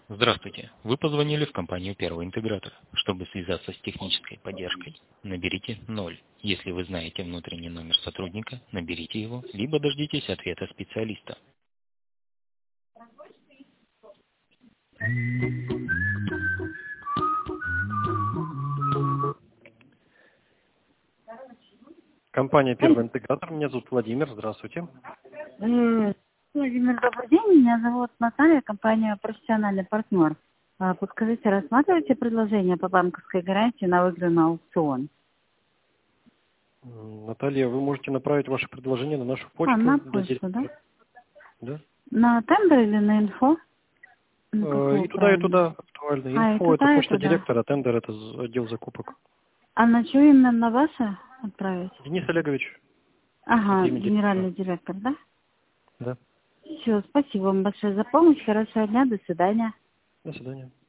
Здравствуйте. Вы позвонили в компанию «Первый интегратор». Чтобы связаться с технической поддержкой, наберите 0. Если вы знаете внутренний номер сотрудника, наберите его, либо дождитесь ответа специалиста. Компания «Первый интегратор». Меня зовут Владимир. Здравствуйте. Владимир, добрый день. Меня зовут Наталья, компания «Профессиональный партнер». Подскажите, рассматриваете предложение по банковской гарантии на выигранный аукцион? Наталья, вы можете направить ваше предложение на нашу почту. На почту, да? Да. На тендер или на инфо? И туда, и туда актуально. Инфо – это почта директора, тендер – это отдел закупок. А на что именно на ваше отправить? Денис Олегович. Ага, генеральный директор, да? Да. Все, спасибо вам большое за помощь. Хорошего дня, до свидания. До свидания.